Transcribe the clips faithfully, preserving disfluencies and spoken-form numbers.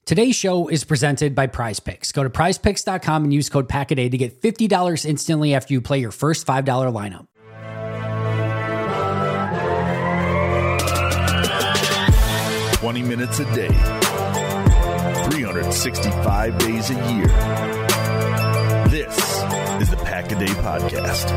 Today's show is presented by PrizePicks. Go to prize picks dot com and use code Packaday to get fifty dollars instantly after you play your first five dollars lineup. twenty minutes a day, three hundred sixty-five days a year. This is the Packaday Podcast.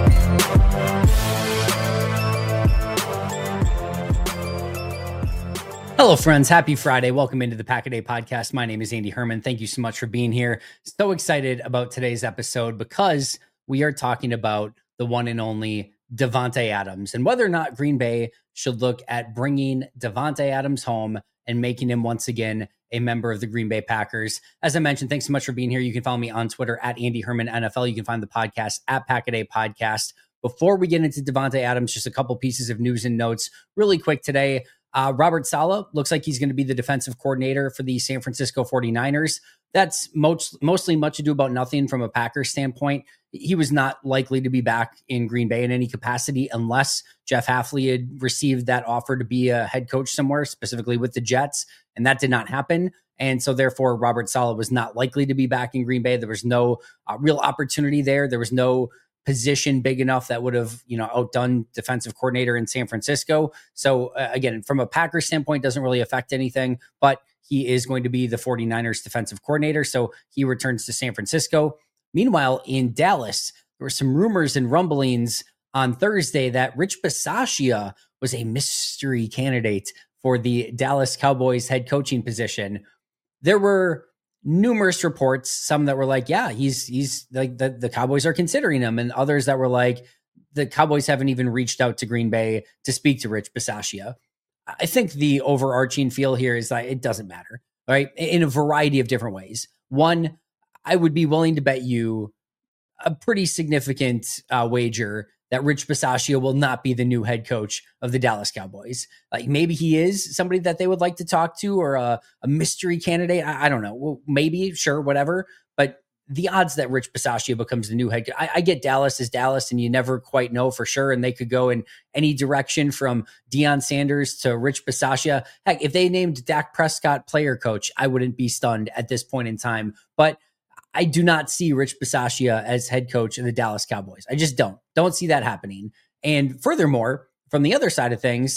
Hello, friends. Happy Friday. Welcome into the Packaday Podcast. My name is Andy Herman. Thank you so much for being here. So excited about today's episode because we are talking about the one and only Davante Adams and whether or not Green Bay should look at bringing Davante Adams home and making him once again a member of the Green Bay Packers. As I mentioned, thanks so much for being here. You can follow me on Twitter at Andy Herman N F L. You can find the podcast at Packaday Podcast. Before we get into Davante Adams, just a couple pieces of news and notes really quick today. Uh, Robert Saleh looks like he's going to be the defensive coordinator for the San Francisco forty-niners. That's most, mostly much ado about nothing from a Packers standpoint. He was not likely to be back in Green Bay in any capacity unless Jeff Hafley had received that offer to be a head coach somewhere, specifically with the Jets, and that did not happen. And so therefore, Robert Saleh was not likely to be back in Green Bay. There was no uh, real opportunity there. There was no position big enough that would have, you know, outdone defensive coordinator in San Francisco. So uh, again, from a Packers standpoint, doesn't really affect anything, but he is going to be the forty-niners defensive coordinator. So he returns to San Francisco. Meanwhile, in Dallas, there were some rumors and rumblings on Thursday that Rich Bisaccia was a mystery candidate for the Dallas Cowboys head coaching position. There were numerous reports, some that were like, yeah, he's he's like the, the Cowboys are considering him, and others that were like, the Cowboys haven't even reached out to Green Bay to speak to Rich Bisaccia. I think the overarching feel here is that it doesn't matter, right? In a variety of different ways. One, I would be willing to bet you a pretty significant uh, wager that Rich Bisaccia will not be the new head coach of the Dallas Cowboys. Like maybe he is somebody that they would like to talk to, or a, a mystery candidate. I, I don't know. Well, maybe, sure, whatever. But the odds that Rich Bisaccia becomes the new head coach, I, I get Dallas is Dallas, and you never quite know for sure. And they could go in any direction from Deion Sanders to Rich Bisaccia. Heck, if they named Dak Prescott player coach, I wouldn't be stunned at this point in time. But I do not see Rich Bisaccia as head coach of the Dallas Cowboys. I just don't. Don't see that happening. And furthermore, from the other side of things,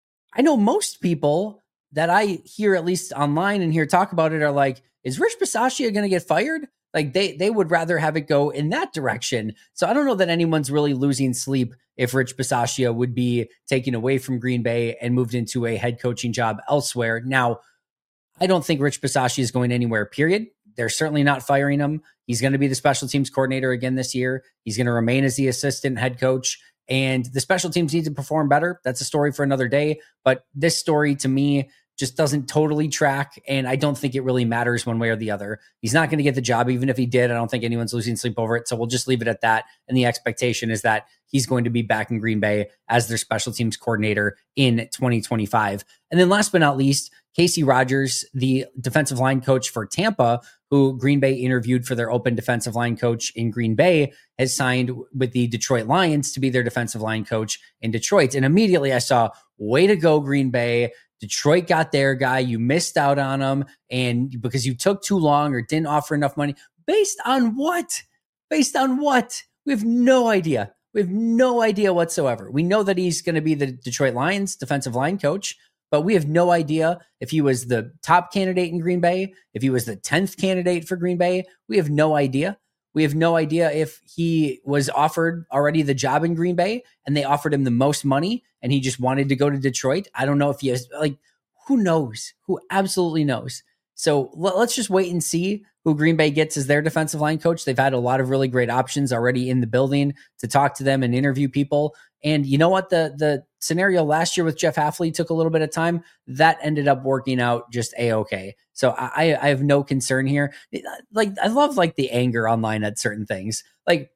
I know most people that I hear, at least online and hear talk about it, are like, is Rich Bisaccia going to get fired? Like they they would rather have it go in that direction. So I don't know that anyone's really losing sleep if Rich Bisaccia would be taken away from Green Bay and moved into a head coaching job elsewhere. Now, I don't think Rich Bisaccia is going anywhere, period. They're certainly not firing him. He's going to be the special teams coordinator again this year. He's going to remain as the assistant head coach, and the special teams need to perform better. That's a story for another day. But this story to me just doesn't totally track, and I don't think it really matters one way or the other. He's not going to get the job. Even if he did, I don't think anyone's losing sleep over it. So we'll just leave it at that. And the expectation is that he's going to be back in Green Bay as their special teams coordinator in twenty twenty-five. And then last but not least, Casey Rogers, the defensive line coach for Tampa, who Green Bay interviewed for their open defensive line coach in Green Bay, has signed with the Detroit Lions to be their defensive line coach in Detroit. And immediately I saw, way to go, Green Bay. Detroit got their guy. You missed out on him, and because you took too long or didn't offer enough money. Based on what? Based on what? We have no idea. We have no idea whatsoever. We know that he's going to be the Detroit Lions defensive line coach, but we have no idea if he was the top candidate in Green Bay, if he was the tenth candidate for Green Bay. We have no idea. We have no idea if he was offered already the job in Green Bay and they offered him the most money and he just wanted to go to Detroit. I don't know if he has, like, who knows? Who absolutely knows? So let's just wait and see who Green Bay gets as their defensive line coach. They've had a lot of really great options already in the building to talk to them and interview people. And you know what? The the scenario last year with Jeff Hafley took a little bit of time. That ended up working out just A-okay. So I, I have no concern here. Like, I love like the anger online at certain things. Like,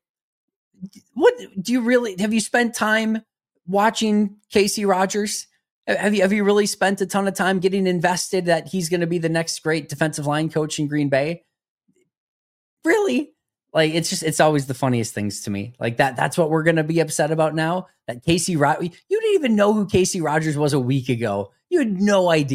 what do you really, have you spent time watching Casey Rogers? Have you, have you really spent a ton of time getting invested that he's going to be the next great defensive line coach in Green Bay? Really? Like, it's just, it's always the funniest things to me. Like that, that's what we're going to be upset about now. That Casey Rogers, you didn't even know who Casey Rogers was a week ago. You had no idea.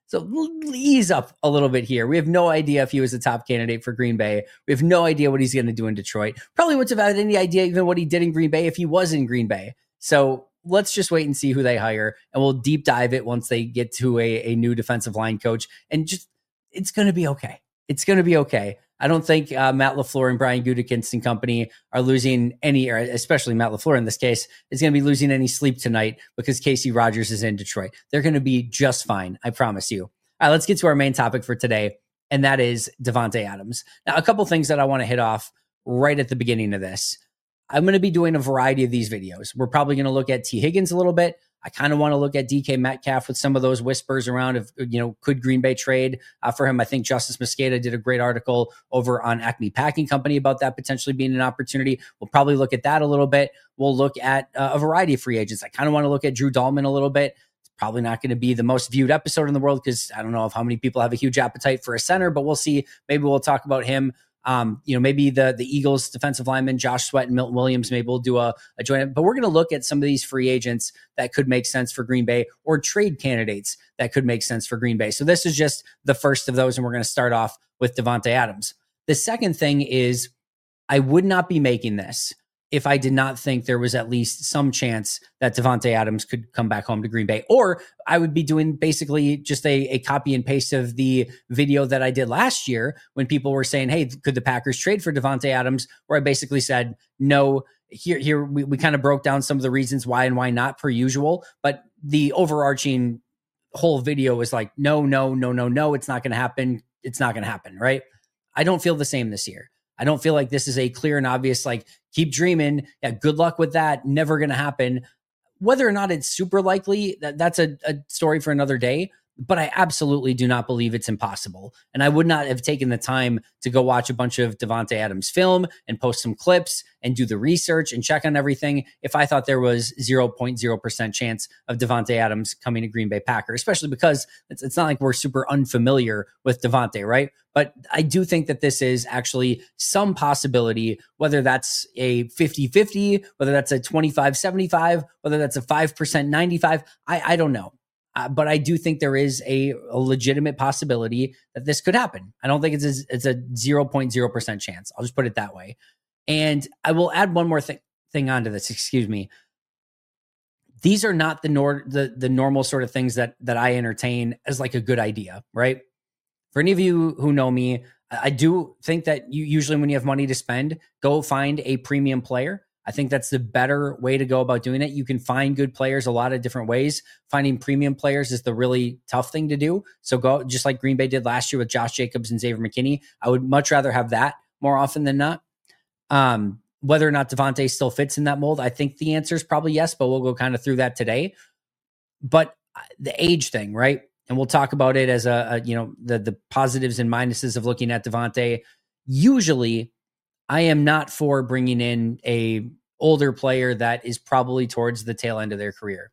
So ease up a little bit here. We have no idea if he was a top candidate for Green Bay. We have no idea what he's going to do in Detroit. Probably wouldn't have had any idea even what he did in Green Bay if he was in Green Bay. So let's just wait and see who they hire, and we'll deep dive it once they get to a, a new defensive line coach. And just, it's going to be okay. It's going to be okay. I don't think uh, Matt LaFleur and Brian Gutekunst and company are losing any, or especially Matt LaFleur in this case, is going to be losing any sleep tonight because Casey Rogers is in Detroit. They're going to be just fine. I promise you. All right, let's get to our main topic for today, and that is Davante Adams. Now, a couple things that I want to hit off right at the beginning of this. I'm going to be doing a variety of these videos. We're probably going to look at T. Higgins a little bit. I kind of want to look at D K Metcalf with some of those whispers around of, you know, could Green Bay trade uh, for him? I think Justice Mosqueda did a great article over on Acme Packing Company about that potentially being an opportunity. We'll probably look at that a little bit. We'll look at uh, a variety of free agents. I kind of want to look at Drew Dahlman a little bit. It's probably not going to be the most viewed episode in the world because I don't know if how many people have a huge appetite for a center, but we'll see. Maybe we'll talk about him. Um, you know, maybe the the Eagles defensive lineman, Josh Sweat and Milton Williams, maybe we'll do a, a joint. But we're going to look at some of these free agents that could make sense for Green Bay or trade candidates that could make sense for Green Bay. So this is just the first of those, and we're going to start off with Davante Adams. The second thing is I would not be making this if I did not think there was at least some chance that Davante Adams could come back home to Green Bay, or I would be doing basically just a, a copy and paste of the video that I did last year when people were saying, hey, could the Packers trade for Davante Adams? Where I basically said, no, here, here we, we kind of broke down some of the reasons why and why not per usual, but the overarching whole video was like, no, no, no, no, no, it's not going to happen. It's not going to happen. Right. I don't feel the same this year. I don't feel like this is a clear and obvious, like, keep dreaming. Yeah, good luck with that. Never going to happen. Whether or not it's super likely, that, that's a, a story for another day. But I absolutely do not believe it's impossible. And I would not have taken the time to go watch a bunch of Davante Adams film and post some clips and do the research and check on everything if I thought there was zero point zero percent chance of Davante Adams coming to Green Bay Packers, especially because it's, it's not like we're super unfamiliar with Davante, right? But I do think that this is actually some possibility, whether that's a fifty-fifty, whether that's a twenty-five seventy-five, whether that's a five percent ninety-five, I, I don't know. Uh, but I do think there is a, a legitimate possibility that this could happen. I don't think it's a, it's a zero point zero percent chance. I'll just put it that way. And I will add one more thing thing onto this. Excuse me. These are not the nor the the normal sort of things that that I entertain as like a good idea, right? For any of you who know me, I do think that you usually when you have money to spend, go find a premium player. I think that's the better way to go about doing it. You can find good players a lot of different ways. Finding premium players is the really tough thing to do. So go just like Green Bay did last year with Josh Jacobs and Xavier McKinney. I would much rather have that more often than not. Um, whether or not Davante still fits in that mold, I think the answer is probably yes, but we'll go kind of through that today. But the age thing, right? And we'll talk about it as a, a you know, the the positives and minuses of looking at Davante. Usually, I am not for bringing in a older player that is probably towards the tail end of their career.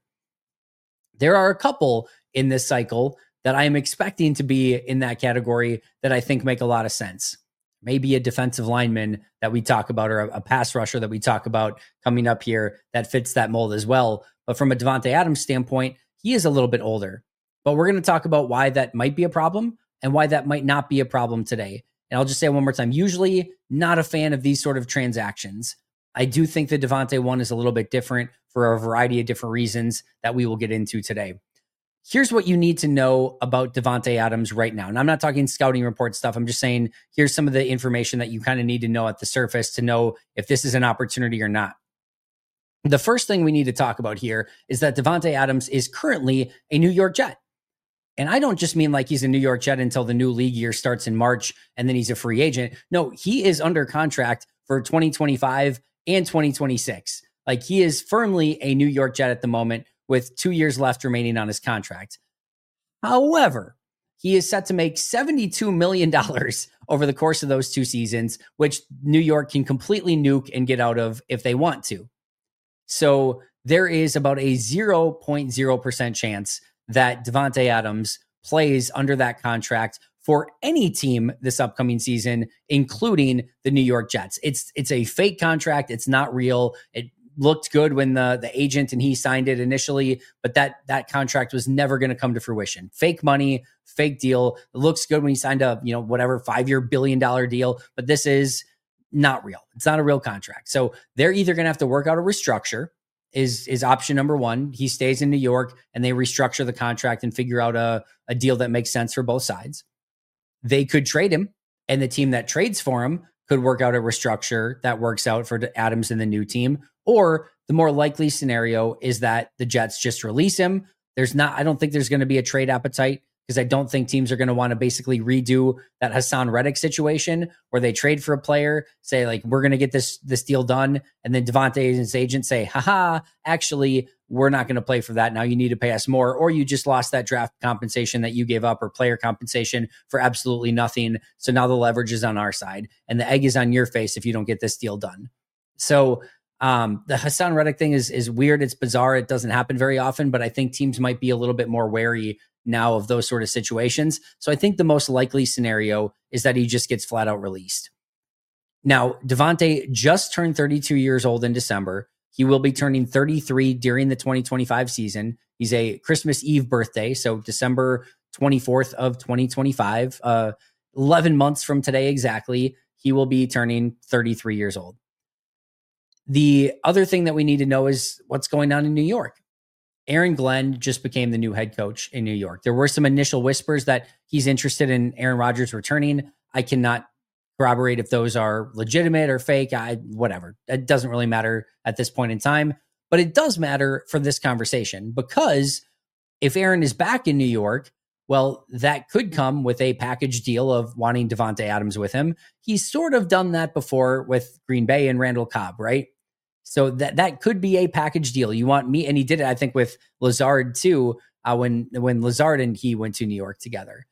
There are a couple in this cycle that I am expecting to be in that category that I think make a lot of sense. Maybe a defensive lineman that we talk about or a, a pass rusher that we talk about coming up here that fits that mold as well. But from a Davante Adams standpoint, he is a little bit older. But we're going to talk about why that might be a problem and why that might not be a problem today. And I'll just say one more time, usually not a fan of these sort of transactions. I do think the Davante one is a little bit different for a variety of different reasons that we will get into today. Here's what you need to know about Davante Adams right now. And I'm not talking scouting report stuff. I'm just saying, here's some of the information that you kind of need to know at the surface to know if this is an opportunity or not. The first thing we need to talk about here is that Davante Adams is currently a New York Jet. And I don't just mean like he's a New York Jet until the new league year starts in March and then he's a free agent. No, he is under contract for twenty twenty-five and twenty twenty-six. Like he is firmly a New York Jet at the moment with two years left remaining on his contract. However, he is set to make seventy-two million dollars over the course of those two seasons, which New York can completely nuke and get out of if they want to. So there is about a zero point zero percent chance that Davante Adams plays under that contract for any team this upcoming season, including the New York Jets. It's it's a fake contract. It's not real. It looked good when the the agent and he signed it initially, but that that contract was never going to come to fruition. Fake money, fake deal. It looks good when he signed a, you know, whatever five-year billion dollar deal, but this is not real. It's not a real contract. So they're either going to have to work out a restructure is is option number one. He stays in New York and they restructure the contract and figure out a, a deal that makes sense for both sides. They could trade him, and the team that trades for him could work out a restructure that works out for Adams and the new team. Or the more likely scenario is that the Jets just release him. There's not, I don't think there's going to be a trade appetite, because I don't think teams are going to want to basically redo that Hassan Reddick situation where they trade for a player, say like, we're going to get this, this deal done. And then Davante and his agent say, haha, actually, we're not going to play for that. Now you need to pay us more, or you just lost that draft compensation that you gave up, or player compensation for absolutely nothing. So now the leverage is on our side and the egg is on your face if you don't get this deal done. So um, the Hassan Reddick thing is, is weird. It's bizarre. It doesn't happen very often, but I think teams might be a little bit more wary now of those sort of situations. So I think the most likely scenario is that he just gets flat out released. Now, Davante just turned thirty-two years old in December. He will be turning thirty-three during the twenty twenty-five season. He's a Christmas Eve birthday, so December twenty-fourth of twenty twenty-five, uh, eleven months from today exactly, he will be turning thirty-three years old. The other thing that we need to know is what's going on in New York. Aaron Glenn just became the new head coach in New York. There were some initial whispers that he's interested in Aaron Rodgers returning. I cannot corroborate if those are legitimate or fake. I, whatever. It doesn't really matter at this point in time, but it does matter for this conversation, because if Aaron is back in New York, well, that could come with a package deal of wanting Davante Adams with him. He's sort of done that before with Green Bay and Randall Cobb, right? So that that could be a package deal. You want me, and he did it, I think, with Lazard too, uh, when when Lazard and he went to New York together.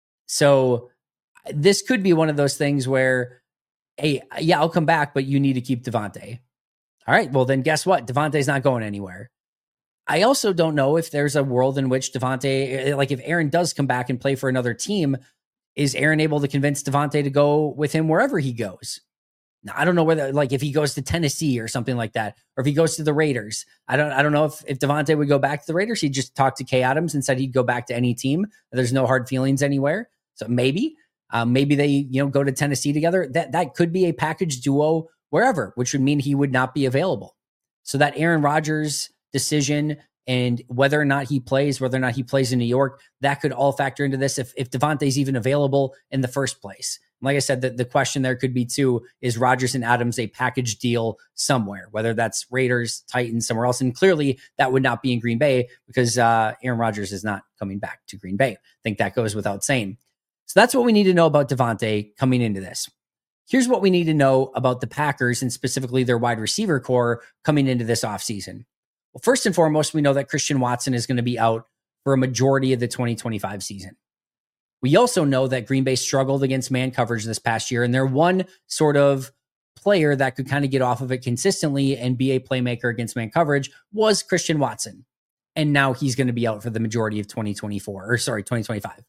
So this could be one of those things where, hey, yeah, I'll come back, but you need to keep Davante. All right, well then guess what? Davante's not going anywhere. I also don't know if there's a world in which Davante, like if Aaron does come back and play for another team, is Aaron able to convince Davante to go with him wherever he goes? Now, I don't know whether, like, if he goes to Tennessee or something like that, or if he goes to the Raiders. I don't I don't know if, if Davante would go back to the Raiders. He just talked to Kay Adams and said he'd go back to any team. There's no hard feelings anywhere. So maybe, um, maybe they, you know, go to Tennessee together. That that could be a package duo wherever, which would mean he would not be available. So that Aaron Rodgers decision and whether or not he plays, whether or not he plays in New York, that could all factor into this if, if Davante's even available in the first place. Like I said, the, the question there could be too, is Rodgers and Adams a package deal somewhere, whether that's Raiders, Titans, somewhere else? And clearly that would not be in Green Bay, because uh, Aaron Rodgers is not coming back to Green Bay. I think that goes without saying. So that's what we need to know about Davante coming into this. Here's what we need to know about the Packers and specifically their wide receiver core coming into this offseason. Well, first and foremost, we know that Christian Watson is going to be out for a majority of the twenty twenty-five season. We also know that Green Bay struggled against man coverage this past year, and their one sort of player that could kind of get off of it consistently and be a playmaker against man coverage was Christian Watson. And now he's going to be out for the majority of twenty twenty-four, or sorry, twenty twenty-five.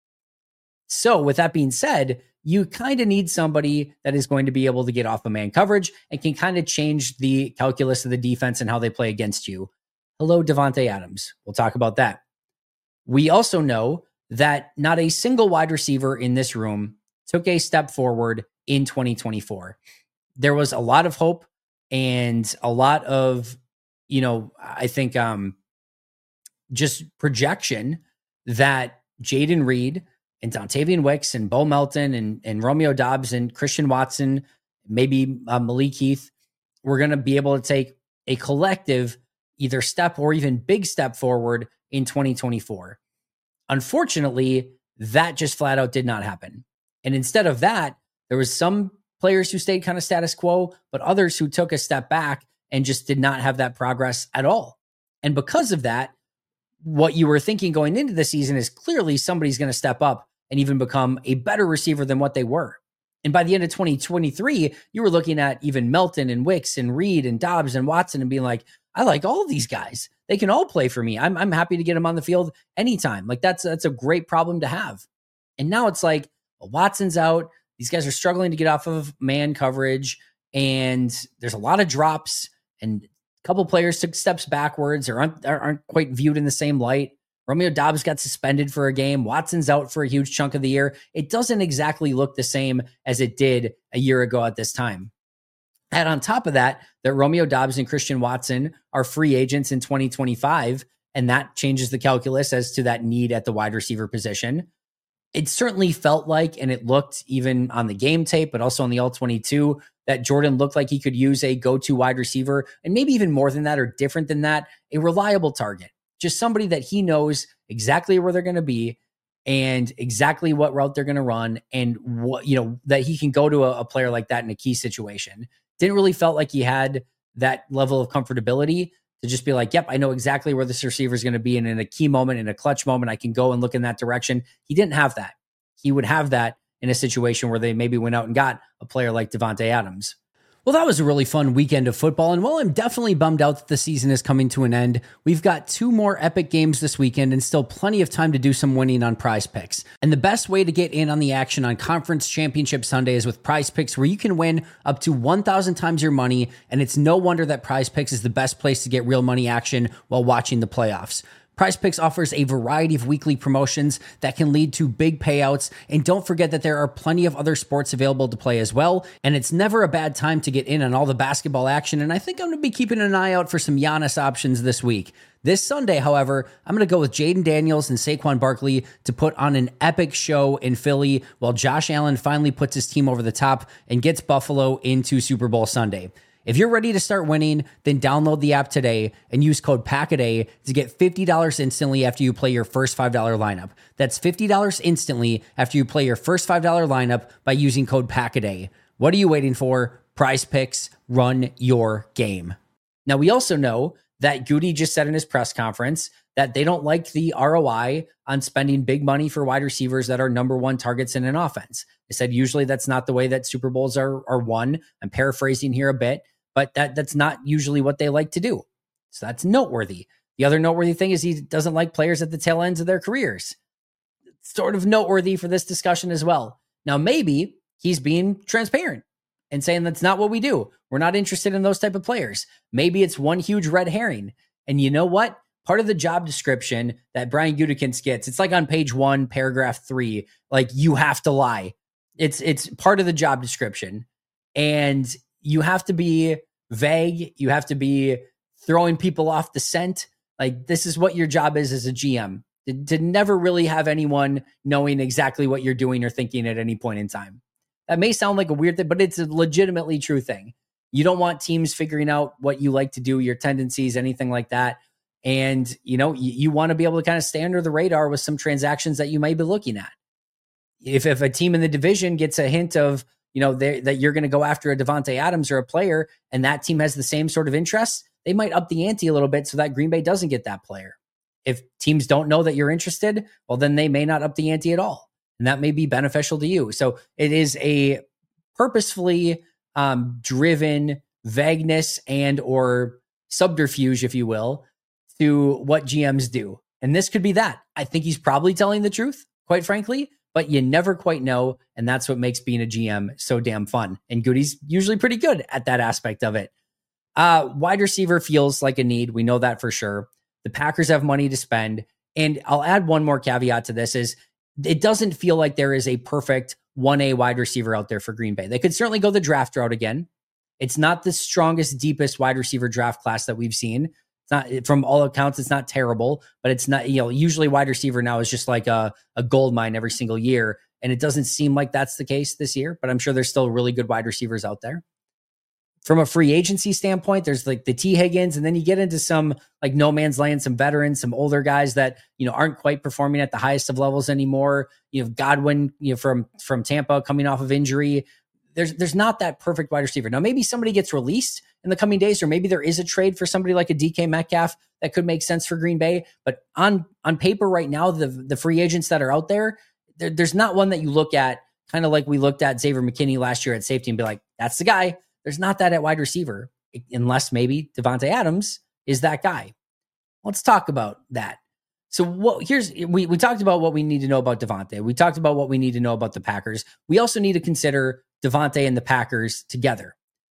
So with that being said, you kind of need somebody that is going to be able to get off of man coverage and can kind of change the calculus of the defense and how they play against you. Hello, Davante Adams. We'll talk about that. We also know that not a single wide receiver in this room took a step forward in twenty twenty-four. There was a lot of hope and a lot of, you know, I think um, just projection that Jayden Reed and Dontavian Wicks and Bo Melton and, and Romeo Doubs and Christian Watson, maybe uh, Malik Heath, were going to be able to take a collective either step or even big step forward in twenty twenty-four. Unfortunately, that just flat out did not happen. And instead of that, there was some players who stayed kind of status quo, but others who took a step back and just did not have that progress at all. And because of that, what you were thinking going into the season is clearly somebody's going to step up and even become a better receiver than what they were. And by the end of twenty twenty-three, you were looking at even Melton and Wicks and Reed and Dobbs and Watson and being like, I like all of these guys. They can all play for me. I'm I'm happy to get them on the field anytime. Like that's that's a great problem to have. And now it's like, well, Watson's out. These guys are struggling to get off of man coverage, and there's a lot of drops. And A couple players took steps backwards or aren't, aren't quite viewed in the same light. Romeo Doubs got suspended for a game. Watson's out for a huge chunk of the year. It doesn't exactly look the same as it did a year ago at this time. And on top of that, that Romeo Doubs and Christian Watson are free agents in twenty twenty-five, and that changes the calculus as to that need at the wide receiver position. It certainly felt like, and it looked even on the game tape, but also on the all twenty-two, that Jordan looked like he could use a go-to wide receiver, and maybe even more than that or different than that, a reliable target. Just somebody that he knows exactly where they're going to be and exactly what route they're going to run, and what, you know, that he can go to a, a player like that in a key situation. Didn't really felt like he had that level of comfortability to just be like, yep, I know exactly where this receiver is going to be. And in a key moment, in a clutch moment, I can go and look in that direction. He didn't have that. He would have that in a situation where they maybe went out and got a player like Davante Adams. Well, that was a really fun weekend of football, and while I'm definitely bummed out that the season is coming to an end, we've got two more epic games this weekend and still plenty of time to do some winning on Prize Picks. And the best way to get in on the action on Conference Championship Sunday is with Prize Picks, where you can win up to one thousand times your money, and it's no wonder that Prize Picks is the best place to get real money action while watching the playoffs. Prize Picks offers a variety of weekly promotions that can lead to big payouts, and don't forget that there are plenty of other sports available to play as well, and it's never a bad time to get in on all the basketball action, and I think I'm going to be keeping an eye out for some Giannis options this week. This Sunday, however, I'm going to go with Jaden Daniels and Saquon Barkley to put on an epic show in Philly while Josh Allen finally puts his team over the top and gets Buffalo into Super Bowl Sunday. If you're ready to start winning, then download the app today and use code PACKADAY to get fifty dollars instantly after you play your first five dollars lineup. That's fifty dollars instantly after you play your first five dollars lineup by using code PACKADAY. What are you waiting for? Prize Picks, run your game. Now, we also know that Goody just said in his press conference that they don't like the R O I on spending big money for wide receivers that are number one targets in an offense. They said usually that's not the way that Super Bowls are, are won. I'm paraphrasing here a bit. But that that's not usually what they like to do. So that's noteworthy. The other noteworthy thing is he doesn't like players at the tail ends of their careers. It's sort of noteworthy for this discussion as well. Now, maybe he's being transparent and saying that's not what we do. We're not interested in those type of players. Maybe it's one huge red herring. And you know what? Part of the job description that Brian Gutekunst gets, it's like on page one, paragraph three, like you have to lie. It's it's part of the job description. And you have to be vague. You have to be throwing people off the scent. Like, this is what your job is as a G M, to, to never really have anyone knowing exactly what you're doing or thinking at any point in time. That may sound like a weird thing, but it's a legitimately true thing. You don't want teams figuring out what you like to do, your tendencies, anything like that. And, you know, you, you want to be able to kind of stay under the radar with some transactions that you may be looking at. If, if a team in the division gets a hint of, you know, that you're going to go after a Davante Adams or a player, and that team has the same sort of interests, they might up the ante a little bit so that Green Bay doesn't get that player. If teams don't know that you're interested, well, then they may not up the ante at all. And that may be beneficial to you. So it is a purposefully um, driven vagueness and or subterfuge, if you will, to what G Ms do. And this could be that. I think he's probably telling the truth, quite frankly, but you never quite know. And that's what makes being a G M so damn fun. And Goody's usually pretty good at that aspect of it. Uh, wide receiver feels like a need. We know that for sure. The Packers have money to spend. And I'll add one more caveat to this is it doesn't feel like there is a perfect one A wide receiver out there for Green Bay. They could certainly go the draft route again. It's not the strongest, deepest wide receiver draft class that we've seen. It's not, from all accounts, it's not terrible, but it's not, you know, usually wide receiver now is just like a, a gold mine every single year. And it doesn't seem like that's the case this year, but I'm sure there's still really good wide receivers out there. From a free agency standpoint, there's like the T Higgins, and then you get into some like no man's land, some veterans, some older guys that, you know, aren't quite performing at the highest of levels anymore. You have Godwin, you know, from, from Tampa coming off of injury. There's, there's not that perfect wide receiver. Now, maybe somebody gets released in the coming days, or maybe there is a trade for somebody like a D K Metcalf that could make sense for Green Bay. But on, on paper right now, the, the free agents that are out there, there, there's not one that you look at kind of like we looked at Xavier McKinney last year at safety and be like, that's the guy. There's not that at wide receiver, unless maybe Davante Adams is that guy. Let's talk about that. So what here's we we talked about what we need to know about Davante. We talked about what we need to know about the Packers. We also need to consider Davante and the Packers together.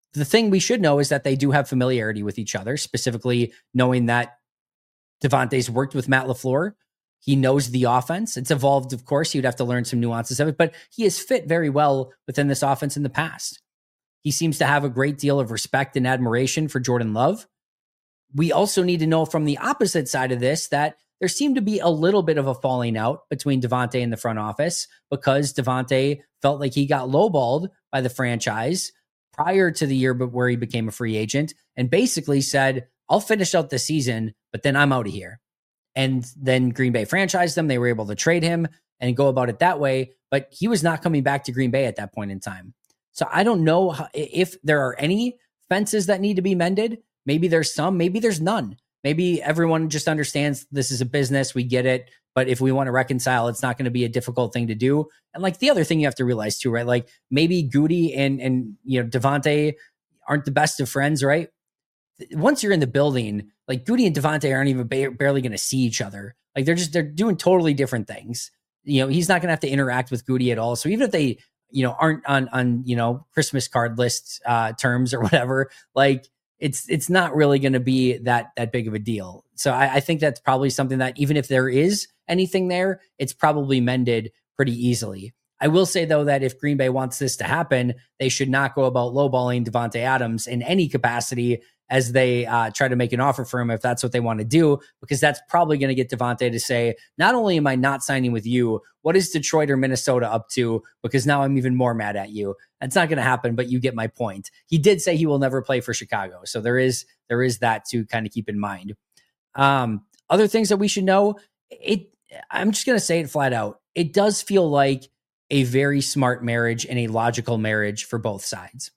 the thing we should know is that they do have familiarity with each other, specifically knowing that Davante's worked with Matt LaFleur. He knows the offense. It's evolved, of course. You'd have to learn some nuances of it, but he has fit very well within this offense in the past. He seems to have a great deal of respect and admiration for Jordan Love. We also need to know from the opposite side of this that there seemed to be a little bit of a falling out between Davante and the front office because Davante felt like he got lowballed by the franchise prior to the year but where he became a free agent and basically said, I'll finish out the season, but then I'm out of here. And then Green Bay franchised him. They were able to trade him and go about it that way, but he was not coming back to Green Bay at that point in time. So I don't know how, if there are any fences that need to be mended. Maybe there's some, maybe there's none. Maybe everyone just understands this is a business. We get it. But if we want to reconcile, it's not going to be a difficult thing to do. And like the other thing you have to realize too, right? Like maybe Goody and, and, you know, Davante aren't the best of friends, right? Once you're in the building, like Goody and Davante aren't even ba- barely going to see each other. Like they're just, they're doing totally different things. You know, he's not going to have to interact with Goody at all. So even if they, you know, aren't on, on, you know, Christmas card list uh, terms or whatever, like, it's it's not really going to be that that big of a deal. So I, I think that's probably something that even if there is anything there, it's probably mended pretty easily. I will say, though, that if Green Bay wants this to happen, they should not go about lowballing Davante Adams in any capacity as they uh, try to make an offer for him if that's what they want to do, because that's probably going to get Davante to say, not only am I not signing with you, what is Detroit or Minnesota up to? Because now I'm even more mad at you. That's not going to happen, but you get my point. He did say he will never play for Chicago. So there is there is that to kind of keep in mind. Um, other things that we should know, it. I'm just going to say it flat out. It does feel like a very smart marriage and a logical marriage for both sides.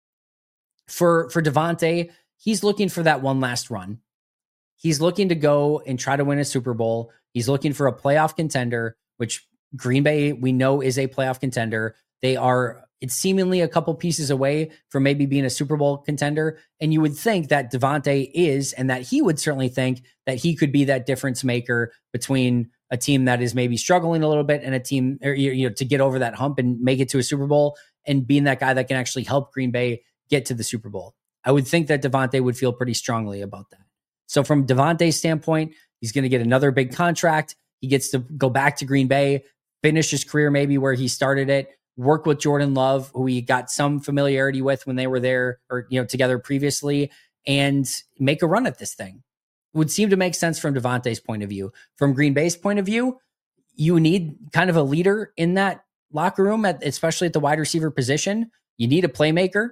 For, for Davante, he's looking for that one last run. He's looking to go and try to win a Super Bowl. He's looking for a playoff contender, which Green Bay, we know, is a playoff contender. They are, it's seemingly a couple pieces away from maybe being a Super Bowl contender. And you would think that Davante is, and that he would certainly think that he could be that difference maker between a team that is maybe struggling a little bit and a team, or, you know, to get over that hump and make it to a Super Bowl, and being that guy that can actually help Green Bay get to the Super Bowl. I would think that Davante would feel pretty strongly about that. So from Davante's standpoint, he's going to get another big contract. He gets to go back to Green Bay, finish his career maybe where he started it, work with Jordan Love, who he got some familiarity with when they were there or, you know, together previously, and make a run at this thing. It would seem to make sense from Davante's point of view. From Green Bay's point of view, you need kind of a leader in that locker room, at, especially at the wide receiver position. You need a playmaker.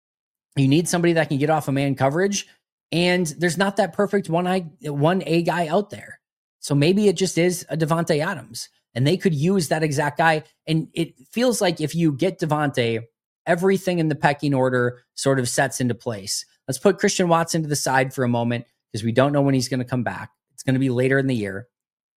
You need somebody that can get off a man coverage. And there's not that perfect one I one A guy out there. So maybe it just is a Davante Adams, and they could use that exact guy. And it feels like if you get Davante, everything in the pecking order sort of sets into place. Let's put Christian Watson to the side for a moment, because we don't know when he's going to come back. It's going to be later in the year.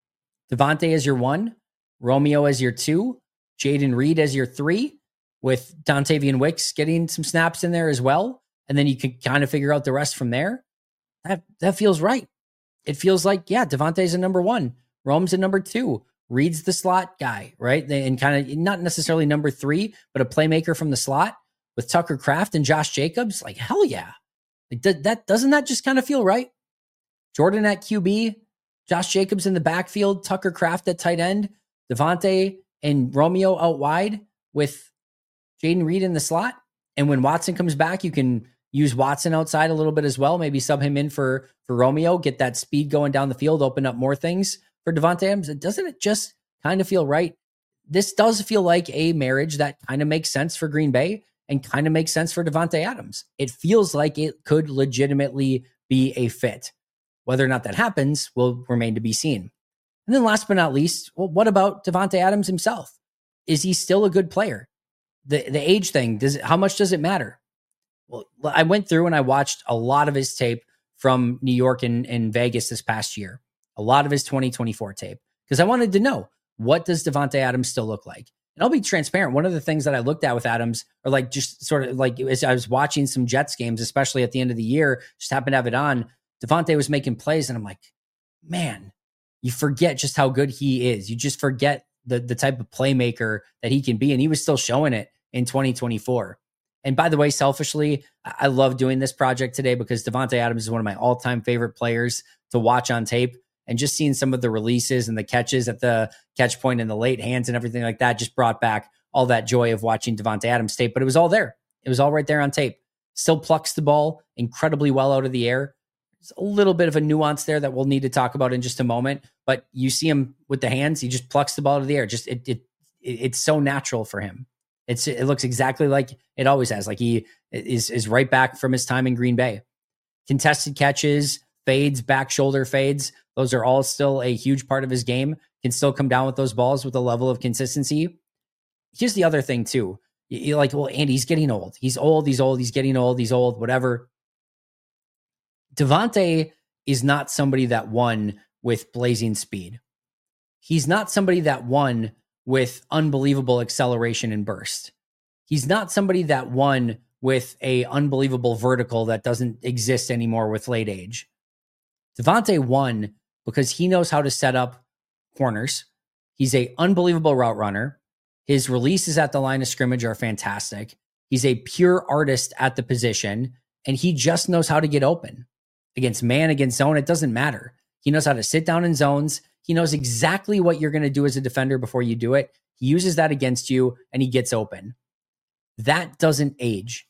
Davante as your one, Romeo as your two, Jaden Reed as your three, with Dontavian Wicks getting some snaps in there as well. And then you can kind of figure out the rest from there. That that feels right. It feels like, yeah, Davante's a number one. Rome's a number two. Reed's the slot guy, right? And kind of not necessarily number three, but a playmaker from the slot with Tucker Kraft and Josh Jacobs. Like, hell yeah. Like, that, that doesn't that just kind of feel right? Jordan at Q B, Josh Jacobs in the backfield, Tucker Kraft at tight end, Davante and Romeo out wide with Jaden Reed in the slot. And when Watson comes back, you can use Watson outside a little bit as well. Maybe sub him in for, for Romeo, get that speed going down the field, open up more things for Davante Adams. Doesn't it just kind of feel right? This does feel like a marriage that kind of makes sense for Green Bay and kind of makes sense for Davante Adams. It feels like it could legitimately be a fit. Whether or not that happens will remain to be seen. And then last but not least, well, what about Davante Adams himself? Is he still a good player? The the age thing, does it, how much does it matter? Well, I went through and I watched a lot of his tape from New York and, and Vegas this past year, a lot of his twenty twenty-four tape, because I wanted to know, what does Davante Adams still look like? And I'll be transparent. One of the things that I looked at with Adams, or like just sort of like as I was watching some Jets games, especially at the end of the year, just happened to have it on, Davante was making plays and I'm like, man, you forget just how good he is. You just forget the, the type of playmaker that he can be. And he was still showing it in twenty twenty-four. And by the way, selfishly, I love doing this project today because Davante Adams is one of my all-time favorite players to watch on tape. And just seeing some of the releases and the catches at the catch point and the late hands and everything like that just brought back all that joy of watching Davante Adams tape. But it was all there. It was all right there on tape. Still plucks the ball incredibly well out of the air. There's a little bit of a nuance there that we'll need to talk about in just a moment. But you see him with the hands. He just plucks the ball out of the air. Just it, it, it it's so natural for him. It's it looks exactly like it always has. Like he is is right back from his time in Green Bay. Contested catches, fades, back shoulder fades. Those are all still a huge part of his game. Can still come down with those balls with a level of consistency. Here's the other thing too. You're like, well, Andy, he's getting old. He's old. He's old. He's getting old. He's old. Whatever. Davante is not somebody that won with blazing speed. He's not somebody that won with unbelievable acceleration and burst. He's not somebody that won with a unbelievable vertical that doesn't exist anymore with late age. Davante won because he knows how to set up corners. He's a unbelievable route runner. His releases at the line of scrimmage are fantastic. He's a pure artist at the position, and he just knows how to get open. Against man, against zone, it doesn't matter. He knows how to sit down in zones. He knows exactly what you're going to do as a defender before you do it. He uses that against you, and he gets open. That doesn't age.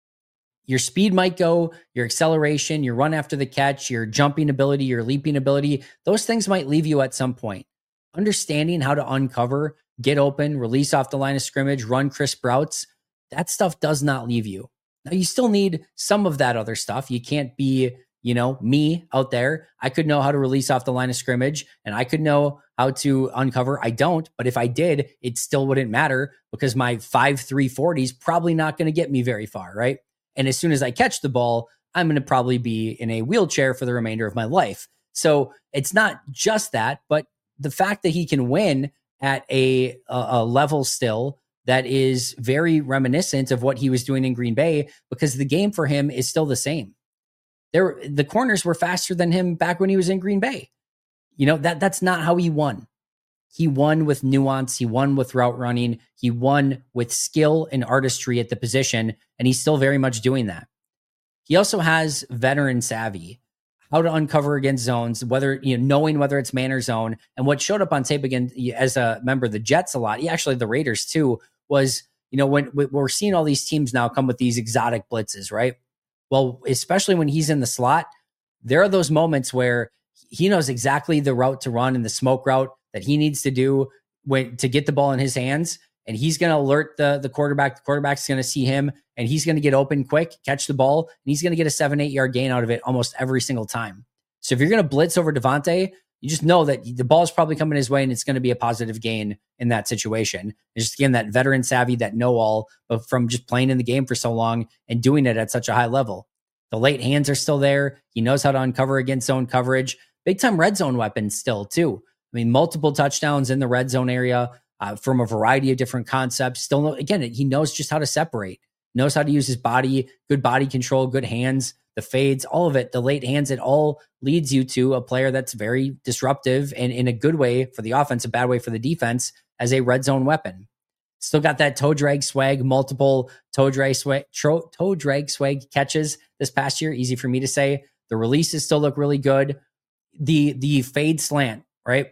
Your speed might go, your acceleration, your run after the catch, your jumping ability, your leaping ability, those things might leave you at some point. Understanding how to uncover, get open, release off the line of scrimmage, run crisp routes, that stuff does not leave you. Now, you still need some of that other stuff. You can't be, you know, me out there. I could know how to release off the line of scrimmage and I could know how to uncover. I don't, but if I did, it still wouldn't matter because my five three forty is probably not going to get me very far, right? And as soon as I catch the ball, I'm going to probably be in a wheelchair for the remainder of my life. So it's not just that, but the fact that he can win at a, a level still that is very reminiscent of what he was doing in Green Bay because the game for him is still the same. There, the corners were faster than him back when he was in Green Bay. You know, that that's not how he won. He won with nuance. He won with route running. He won with skill and artistry at the position, and he's still very much doing that. He also has veteran savvy, how to uncover against zones, whether, you know, knowing whether it's man or zone. And what showed up on tape again as a member of the Jets a lot, he actually the Raiders too, was, you know, when we're seeing all these teams now come with these exotic blitzes, right? Well, especially when he's in the slot, there are those moments where he knows exactly the route to run and the smoke route that he needs to do when to get the ball in his hands. And he's going to alert the, the quarterback. The quarterback's going to see him and he's going to get open quick, catch the ball, and he's going to get a seven, eight yard gain out of it almost every single time. So if you're going to blitz over Davante, you just know that the ball is probably coming his way and it's going to be a positive gain in that situation. It's just, again, that veteran savvy, that know-all, but from just playing in the game for so long and doing it at such a high level. The late hands are still there. He knows how to uncover against zone coverage. Big-time red zone weapons still, too. I mean, multiple touchdowns in the red zone area uh, from a variety of different concepts. Still, know, again, he knows just how to separate, knows how to use his body, good body control, good hands, the fades, all of it, the late hands, it all leads you to a player that's very disruptive and in a good way for the offense, a bad way for the defense as a red zone weapon. Still got that toe drag swag, multiple toe drag swag, tro- toe drag swag catches this past year. Easy for me to say. The releases still look really good. The, the fade slant, right?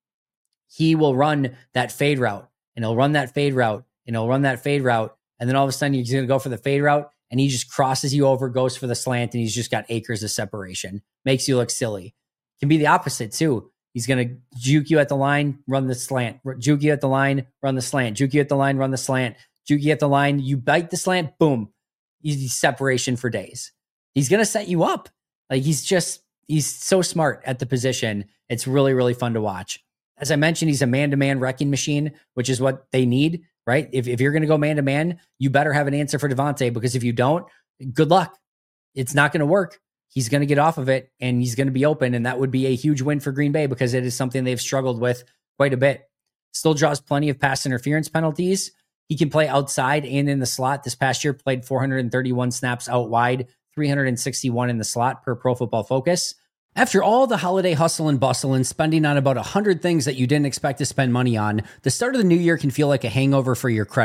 He will run that fade route and he'll run that fade route and he'll run that fade route. And then all of a sudden he's going to go for the fade route and he just crosses you over, goes for the slant, and he's just got acres of separation. Makes you look silly. Can be the opposite too. He's going to juke you at the line, run the slant. Juke you at the line, run the slant. Juke you at the line, run the slant. Juke you at the line, you bite the slant, boom. Easy separation for days. He's going to set you up. Like he's just, he's so smart at the position. It's really, really fun to watch. As I mentioned, he's a man-to-man wrecking machine, which is what they need, right? If, if you're going to go man-to-man, you better have an answer for Davante, because if you don't, good luck. It's not going to work. He's going to get off of it and he's going to be open. And that would be a huge win for Green Bay because it is something they've struggled with quite a bit. Still draws plenty of pass interference penalties. He can play outside and in the slot. This past year played four hundred thirty-one snaps out wide, three hundred sixty-one in the slot per Pro Football Focus. After all the holiday hustle and bustle and spending on about one hundred things that you didn't expect to spend money on, the start of the new year can feel like a hangover for your credit.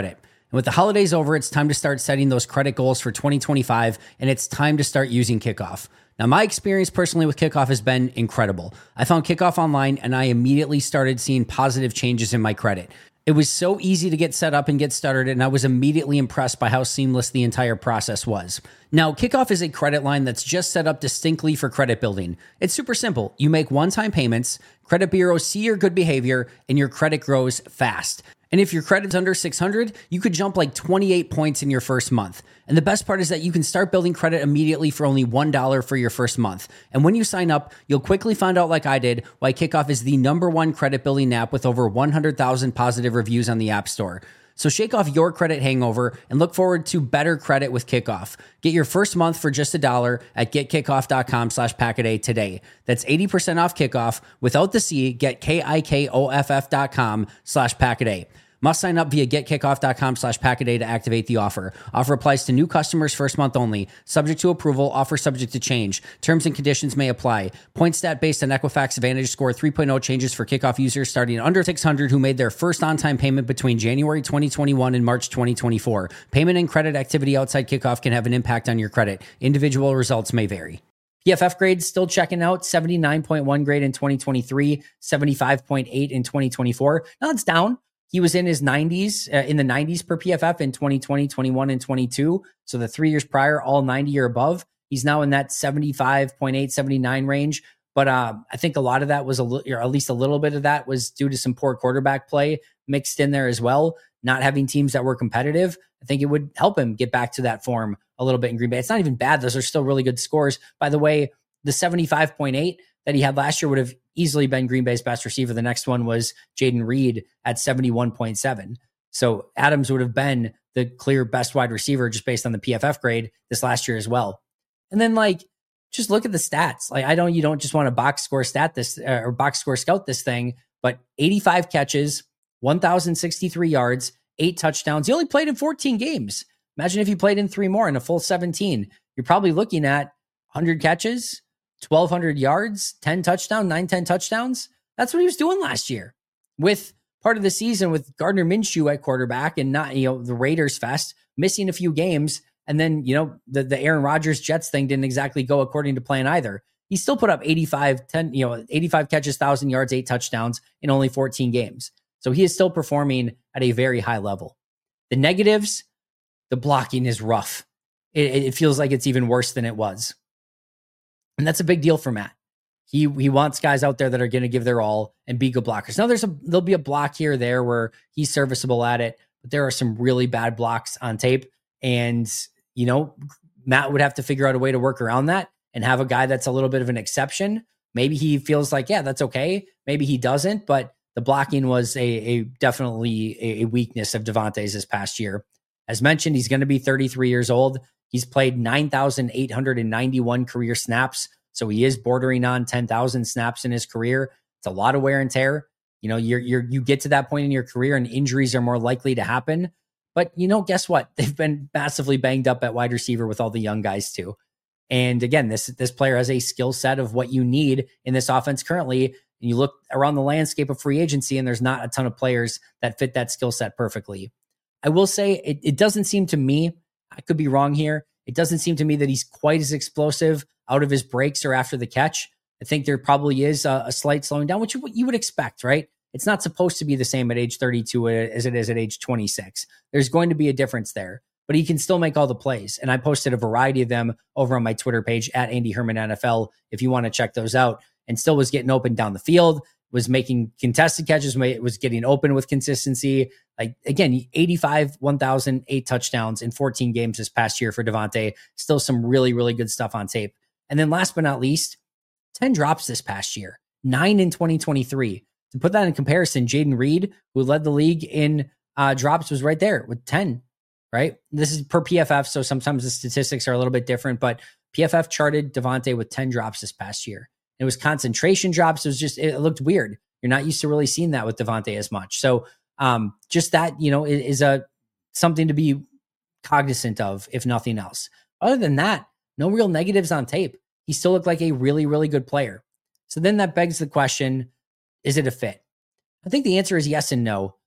And with the holidays over, it's time to start setting those credit goals for twenty twenty-five, and it's time to start using Kickoff. Now, my experience personally with Kickoff has been incredible. I found Kickoff online, and I immediately started seeing positive changes in my credit. It was so easy to get set up and get started, and I was immediately impressed by how seamless the entire process was. Now, Kickoff is a credit line that's just set up distinctly for credit building. It's super simple. You make one-time payments, credit bureaus see your good behavior, and your credit grows fast. And if your credit's under six hundred, you could jump like twenty-eight points in your first month. And the best part is that you can start building credit immediately for only one dollar for your first month. And when you sign up, you'll quickly find out, like I did, why Kickoff is the number one credit building app with over one hundred thousand positive reviews on the App Store. So shake off your credit hangover and look forward to better credit with Kickoff. Get your first month for just a dollar at getkickoff.com slash packaday today. That's eighty percent off Kickoff without the C. Get K-I-K-O-F-F dot com slash packaday. Must sign up via getkickoff.com slash packaday to activate the offer. Offer applies to new customers first month only. Subject to approval. Offer subject to change. Terms and conditions may apply. Point stat based on Equifax Vantage Score three point oh changes for Kickoff users starting under six hundred who made their first on-time payment between January twenty twenty-one and March twenty twenty-four. Payment and credit activity outside Kickoff can have an impact on your credit. Individual results may vary. P F F grades still checking out. seventy-nine point one grade in twenty twenty-three, seventy-five point eight in twenty twenty-four. Now it's down. He was in his nineties, uh, in the nineties per P F F in twenty twenty, twenty-one, and twenty-two. So the three years prior, all ninety or above. He's now in that seventy-five point eight, seventy-nine range. But uh, I think a lot of that was, a li- or at least a little bit of that was due to some poor quarterback play mixed in there as well. Not having teams that were competitive. I think it would help him get back to that form a little bit in Green Bay. It's not even bad. Those are still really good scores. By the way, the seventy-five point eight that he had last year would have easily been Green Bay's best receiver. The next one was Jaden Reed at seventy-one point seven. So Adams would have been the clear best wide receiver just based on the P F F grade this last year as well. And then like, just look at the stats. Like I don't, you don't just want to box score stat this uh, or box score scout this thing, but eighty-five catches, one thousand sixty-three yards, eight touchdowns. He only played in fourteen games. Imagine if he played in three more in a full seventeen, you're probably looking at one hundred catches, twelve hundred yards, ten touchdowns, nine, ten touchdowns. That's what he was doing last year with part of the season with Gardner Minshew at quarterback and not, you know, the Raiders fest, missing a few games. And then, you know, the, the Aaron Rodgers Jets thing didn't exactly go according to plan either. He still put up eighty-five, ten, you know, eighty-five catches, one thousand yards, eight touchdowns in only fourteen games. So he is still performing at a very high level. The negatives, the blocking is rough. It, it feels like it's even worse than it was. And that's a big deal for Matt. He he wants guys out there that are going to give their all and be good blockers. Now there's a there'll be a block here or there where he's serviceable at it, but there are some really bad blocks on tape. And, you know, Matt would have to figure out a way to work around that and have a guy that's a little bit of an exception. Maybe he feels like, yeah, that's okay. Maybe he doesn't, but the blocking was a, a definitely a, a weakness of Davante's this past year. As mentioned, he's going to be thirty-three years old. He's played nine thousand eight hundred ninety-one career snaps. So he is bordering on ten thousand snaps in his career. It's a lot of wear and tear. You know, you're, you're, you get to that point in your career and injuries are more likely to happen. But, you know, guess what? They've been massively banged up at wide receiver with all the young guys too. And again, this, this player has a skill set of what you need in this offense currently. And you look around the landscape of free agency and there's not a ton of players that fit that skill set perfectly. I will say it, it doesn't seem to me, I could be wrong here. It doesn't seem to me that he's quite as explosive out of his breaks or after the catch. I think there probably is a, a slight slowing down, which you would expect, right? It's not supposed to be the same at age thirty-two as it is at age twenty-six. There's going to be a difference there, but he can still make all the plays. And I posted a variety of them over on my Twitter page at Andy Herman N F L if you want to check those out, and still was getting open down the field, was making contested catches, was getting open with consistency. Like, again, eighty-five, one thousand, eight touchdowns in fourteen games this past year for Davante. Still some really, really good stuff on tape. And then last but not least, ten drops this past year, nine in twenty twenty-three. To put that in comparison, Jaden Reed, who led the league in uh, drops, was right there with ten, right? This is per P F F, so sometimes the statistics are a little bit different, but P F F charted Davante with ten drops this past year. It was concentration drops. It was just, it looked weird. You're not used to really seeing that with Davante as much. So um, just that, you know, is, is a something to be cognizant of, if nothing else. Other than that, no real negatives on tape. He still looked like a really, really good player. So then that begs the question, is it a fit? I think the answer is yes and no.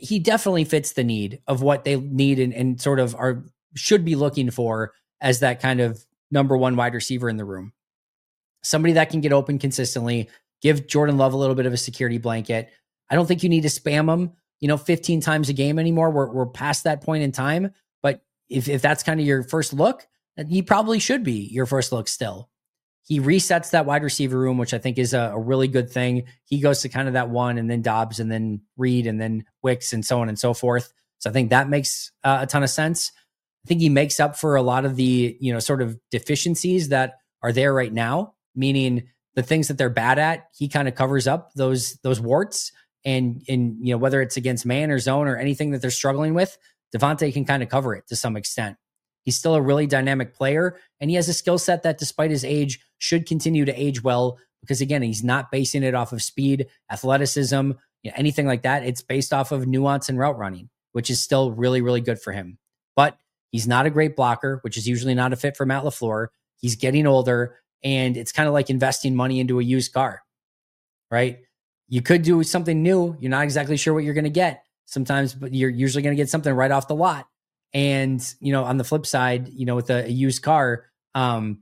he definitely fits the need of what they need and, and sort of are should be looking for as that kind of number one wide receiver in the room. Somebody that can get open consistently, give Jordan Love a little bit of a security blanket. I don't think you need to spam him, you know, fifteen times a game anymore. We're, we're past that point in time. But if, if that's kind of your first look, then he probably should be your first look still. He resets that wide receiver room, which I think is a, a really good thing. He goes to kind of that one and then Dobbs and then Reed and then Wicks and so on and so forth. So I think that makes uh, a ton of sense. I think he makes up for a lot of the, you know, sort of deficiencies that are there right now, meaning the things that they're bad at, he kind of covers up those, those warts. And, and, you know, whether it's against man or zone or anything that they're struggling with, Davante can kind of cover it to some extent. He's still a really dynamic player, and he has a skill set that, despite his age, should continue to age well because, again, he's not basing it off of speed, athleticism, you know, anything like that. It's based off of nuance and route running, which is still really, really good for him. But he's not a great blocker, which is usually not a fit for Matt LaFleur. He's getting older, and it's kind of like investing money into a used car, right? You could do something new. You're not exactly sure what you're going to get sometimes, but you're usually going to get something right off the lot. And, you know, on the flip side, you know, with a, a used car, um,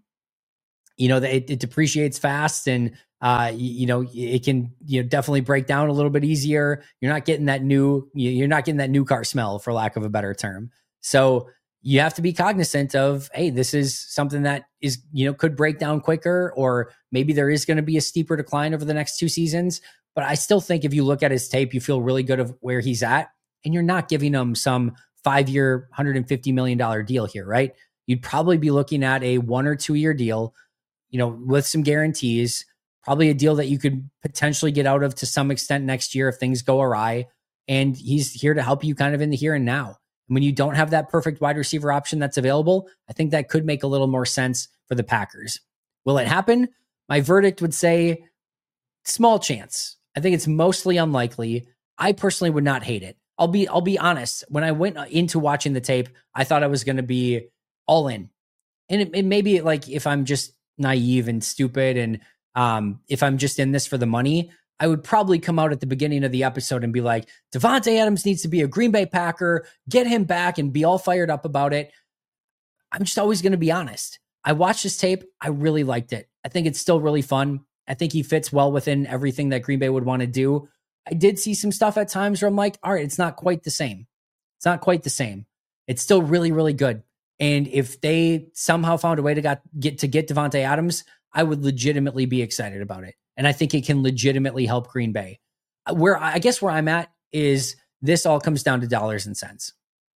you know, it, it depreciates fast and, uh, you, you know, it can, you know, definitely break down a little bit easier. You're not getting that new, you're not getting that new car smell, for lack of a better term. So you have to be cognizant of, hey, this is something that is, you know, could break down quicker, or maybe there is going to be a steeper decline over the next two seasons. But I still think if you look at his tape, you feel really good of where he's at, and you're not giving him some five-year, one hundred fifty million dollars deal here, right? You'd probably be looking at a one or two year deal, you know, with some guarantees, probably a deal that you could potentially get out of to some extent next year if things go awry. And he's here to help you kind of in the here and now. And when you don't have that perfect wide receiver option that's available, I think that could make a little more sense for the Packers. Will it happen? My verdict would say small chance. I think it's mostly unlikely. I personally would not hate it. I'll be I'll be honest. When I went into watching the tape, I thought I was going to be all in. And it, it may be like if I'm just naive and stupid and um, if I'm just in this for the money, I would probably come out at the beginning of the episode and be like, Davante Adams needs to be a Green Bay Packer, get him back and be all fired up about it. I'm just always going to be honest. I watched this tape. I really liked it. I think it's still really fun. I think he fits well within everything that Green Bay would want to do. I did see some stuff at times where I'm like, all right, it's not quite the same. It's not quite the same. It's still really, really good. And if they somehow found a way to got, get to get Davante Adams, I would legitimately be excited about it. And I think it can legitimately help Green Bay. Where I guess where I'm at is this all comes down to dollars and cents.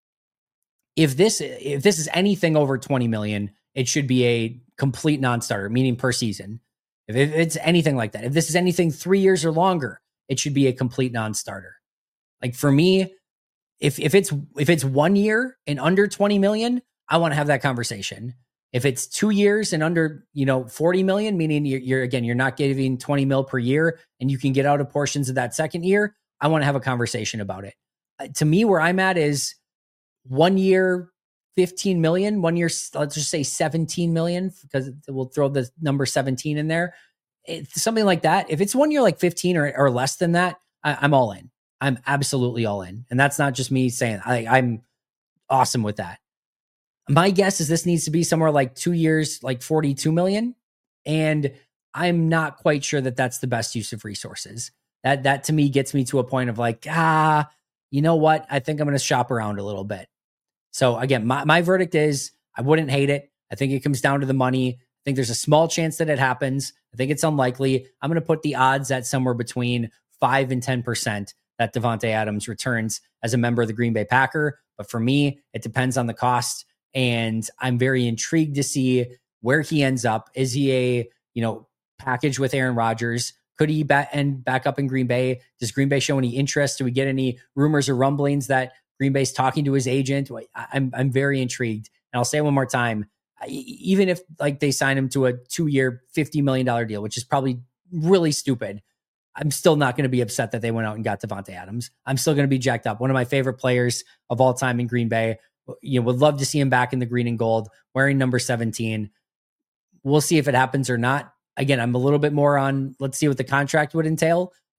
If this if this is anything over twenty million, it should be a complete non-starter, meaning per season. If it's anything like that, if this is anything three years or longer, it should be a complete non-starter. Like for me, if if it's if it's one year and under twenty million, I want to have that conversation. If it's two years and under, you know, forty million, meaning you're, you're again, you're not giving twenty mil per year and you can get out of portions of that second year, I want to have a conversation about it. Uh, to me, where I'm at is one year, fifteen million, one year, let's just say seventeen million, because we'll throw the number seventeen in there. It's something like that. If it's one year, like fifteen or, or less than that, I, I'm all in. I'm absolutely all in. And that's not just me saying I, I'm awesome with that. My guess is this needs to be somewhere like two years, like forty-two million. And I'm not quite sure that that's the best use of resources. That, that to me gets me to a point of like, ah, you know what? I think I'm going to shop around a little bit. So again, my, my verdict is I wouldn't hate it. I think it comes down to the money. I think there's a small chance that it happens. I think it's unlikely. I'm going to put the odds at somewhere between five and ten percent that Davante Adams returns as a member of the Green Bay Packer. But for me, it depends on the cost. And I'm very intrigued to see where he ends up. Is he a, you know, package with Aaron Rodgers? Could he ba- end back up in Green Bay? Does Green Bay show any interest? Do we get any rumors or rumblings that Green Bay's talking to his agent? I'm I'm very intrigued. And I'll say it one more time. Even if like they sign him to a two-year, fifty million dollars deal, which is probably really stupid, I'm still not going to be upset that they went out and got Davante Adams. I'm still going to be jacked up. One of my favorite players of all time in Green Bay. You know, would love to see him back in the green and gold, wearing number seventeen. We'll see if it happens or not. Again, I'm a little bit more on, let's see what the contract would entail.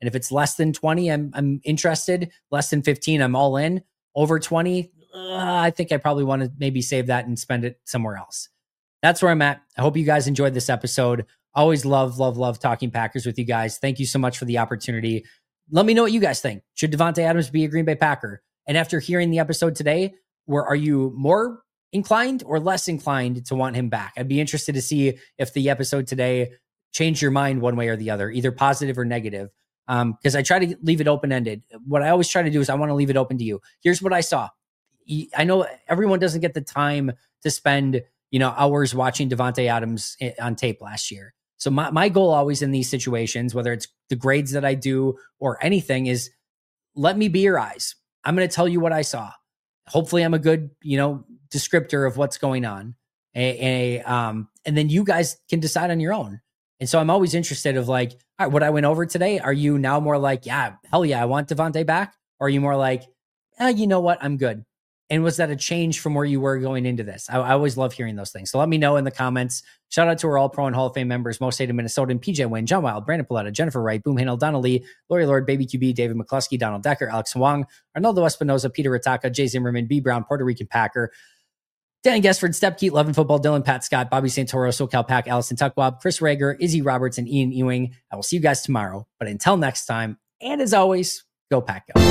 And if it's less than twenty, I'm I'm interested. Less than fifteen, I'm all in. Over twenty, uh, I think I probably want to maybe save that and spend it somewhere else. That's where I'm at. I hope you guys enjoyed this episode. Always love, love, love talking Packers with you guys. Thank you so much for the opportunity. Let me know what you guys think. Should Davante Adams be a Green Bay Packer? And after hearing the episode today, where are you more inclined or less inclined to want him back? I'd be interested to see if the episode today changed your mind one way or the other, either positive or negative. Um, because I try to leave it open-ended. What I always try to do is I want to leave it open to you. Here's what I saw. I know everyone doesn't get the time to spend, you know, hours watching Davante Adams on tape last year. So my, my goal always in these situations, whether it's the grades that I do or anything, is let me be your eyes. I'm going to tell you what I saw. Hopefully I'm a good, you know, descriptor of what's going on. A, a, um, and then you guys can decide on your own. And so I'm always interested of like, all right, what I went over today, are you now more like, yeah, hell yeah, I want Davante back? Or are you more like, eh, you know what, I'm good? And was that a change from where you were going into this? I, I always love hearing those things. So let me know in the comments. Shout out to our All-Pro and Hall of Fame members, Mo State of Minnesota, and P J Wynn, John Wild, Brandon Paletta, Jennifer Wright, Boom Handel, Donna Lee, Lori Lord, Baby Q B, David McCluskey, Donald Decker, Alex Wong, Arnaldo Espinoza, Peter Ritaka, Jay Zimmerman, B. Brown, Puerto Rican Packer, Dan Gesford, Step Keat, Lovin' Football, Dylan, Pat Scott, Bobby Santoro, SoCal Pack, Allison Tuckwab, Chris Rager, Izzy Roberts, and Ian Ewing. I will see you guys tomorrow. But until next time, and as always, go Pack Go.